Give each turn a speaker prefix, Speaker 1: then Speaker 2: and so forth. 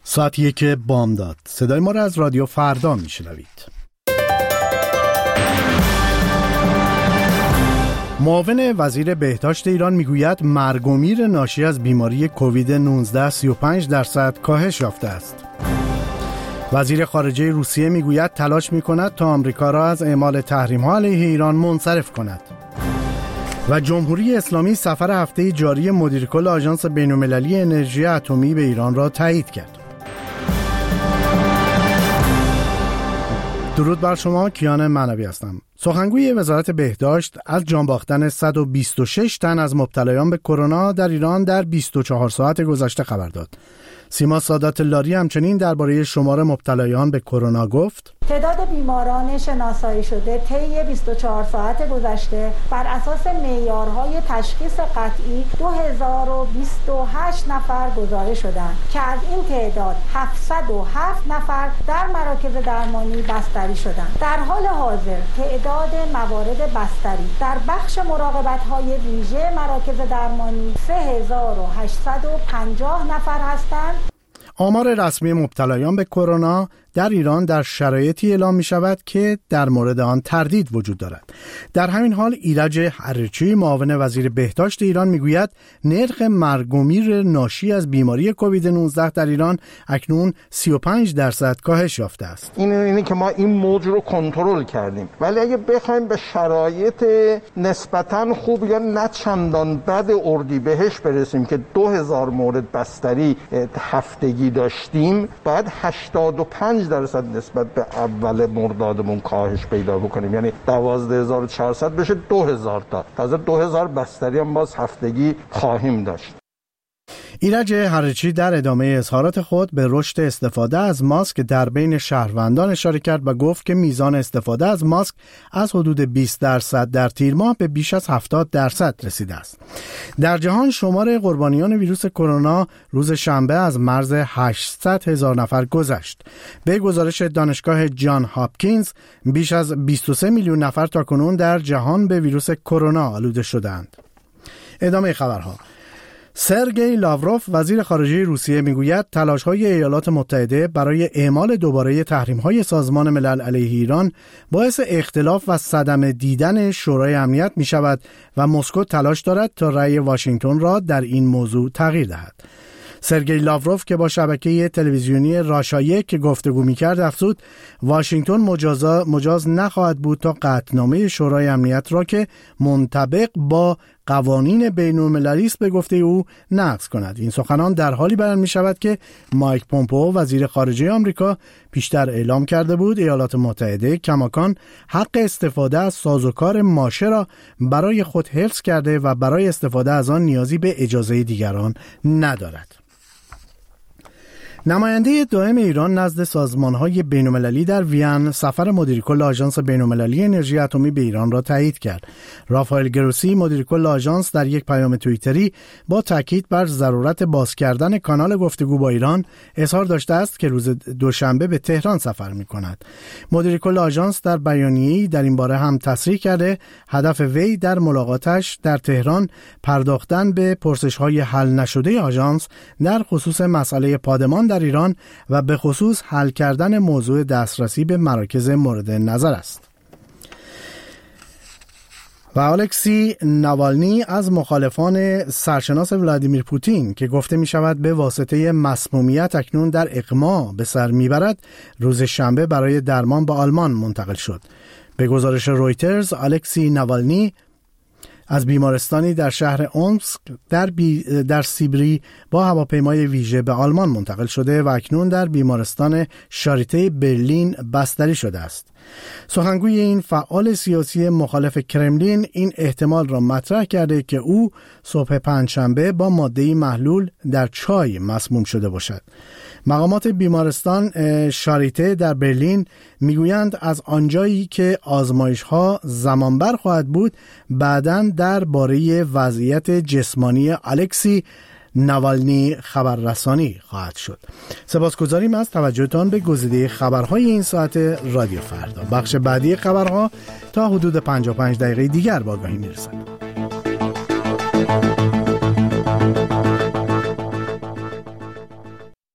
Speaker 1: ساعت 1 بامداد. صدای ما را از رادیو فردا میشنوید. معاون وزیر بهداشت ایران میگوید مرگ و میر ناشی از بیماری کووید 19 35% کاهش یافته است. وزیر خارجه روسیه میگوید تلاش میکند تا آمریکا را از اعمال تحریم‌ها علیه ایران منصرف کند. و جمهوری اسلامی سفر هفته جاری مدیر کل آژانس بین‌المللی انرژی اتمی به ایران را تایید کرد. درود بر شما، کیان معنوی هستم. سخنگوی وزارت بهداشت از جان باختن 126 تن از مبتلایان به کرونا در ایران در 24 ساعت گذشته خبر داد. سیما سادات لاری همچنین درباره شمار مبتلایان به کرونا گفت:
Speaker 2: تعداد بیماران شناسایی شده طی 24 ساعت گذشته بر اساس معیارهای تشخیص قطعی 2028 نفر گزارش شدند که از این تعداد 707 نفر در مراکز درمانی بستری شدند. در حال حاضر تعداد موارد بستری در بخش مراقبت‌های ویژه مراکز درمانی 3850 نفر هستند.
Speaker 1: آمار رسمی مبتلایان به کرونا در ایران در شرایطی اعلام می شود که در مورد آن تردید وجود دارد. در همین حال ایرج حریچی معاون وزیر بهداشت ایران می گوید نرخ مرگ و میر ناشی از بیماری کووید 19 در ایران اکنون 35% کاهش یافته است.
Speaker 3: اینه که ما این موج رو کنترل کردیم، ولی اگه بخوایم به شرایط نسبتاً خوب یا نه چندان بد اردیبهشت برسیم که 2000 مورد بستری هفتگی داشتیم، باید 85% نسبت به اول مردادمون کاهش پیدا بکنیم، یعنی 12400 بشه 2000 تا. تازه 2000 بستری هم باز هفتگی خواهیم داشت.
Speaker 1: ایرج حریچی در ادامه اظهارات خود به رشد استفاده از ماسک در بین شهروندان اشاره کرد و گفت که میزان استفاده از ماسک از حدود 20% در تیر ماه به بیش از 70% رسیده است. در جهان شمار قربانیان ویروس کرونا روز شنبه از مرز 800,000 نفر گذشت. به گزارش دانشگاه جان هاپکینز بیش از 23 میلیون نفر تاکنون در جهان به ویروس کرونا آلوده شدند. ادامه خبرها. سرگئی لاوروف وزیر خارجه روسیه میگوید تلاش‌های ایالات متحده برای اعمال دوباره تحریم‌های سازمان ملل علیه ایران باعث اختلاف و صدمه دیدن شورای امنیت می‌شود و مسکو تلاش دارد تا رأی واشنگتن را در این موضوع تغییر دهد. سرگئی لاوروف که با شبکه تلویزیونی راشایک گفتگو می‌کرد افزود واشنگتن مجاز نخواهد بود تا قطعنامه شورای امنیت را که منطبق با قوانین بین‌المللی است به گفته او نقض کند. این سخنان در حالی بیان می‌شود که مایک پومپئو وزیر خارجه آمریکا پیشتر اعلام کرده بود ایالات متحده کماکان حق استفاده از سازوکار ماشه را برای خود حفظ کرده و برای استفاده از آن نیازی به اجازه دیگران ندارد. نماینده دائم ایران نزد سازمان‌های بین‌المللی در وین سفر مدیر کل آژانس بین‌المللی انرژی اتمی به ایران را تایید کرد. رافائل گروسی مدیر کل آژانس در یک پیام توییتری با تاکید بر ضرورت باز کردن کانال گفتگو با ایران اظهار داشته است که روز دوشنبه به تهران سفر می‌کند. مدیر کل آژانس در بیانیه‌ای در این باره هم تصریح کرده هدف وی در ملاقاتش در تهران پرداختن به پرسش‌های حل نشده آژانس در خصوص مسئله پادمان در ایران و به خصوص حل کردن موضوع دسترسی به مراکز مورد نظر است. و الکسی ناوالنی از مخالفان سرشناس ولادیمیر پوتین که گفته می شود به واسطه مسمومیت اکنون در اغما به سر می برد در شنبه برای درمان به آلمان منتقل شد. به گزارش رویترز الکسی ناوالنی از بیمارستانی در شهر اومسک در سیبری با هواپیمای ویژه به آلمان منتقل شده و اکنون در بیمارستان شاریته برلین بستری شده است. سخنگوی این فعال سیاسی مخالف کرملین این احتمال را مطرح کرده که او صبح پنجشنبه با ماده‌ای محلول در چای مسموم شده باشد. مقامات بیمارستان شاریته در برلین میگویند از آنجایی که آزمایش‌ها زمانبر خواهد بود بعداً درباره وضعیت جسمانی الکسی ناوالنی خبررسانی خواهد شد. سپاسگزاریم از توجهتان به گزیده خبرهای این ساعت رادیو فردا. بخش بعدی خبرها تا حدود 55 دقیقه دیگر با آگاهی میرسد.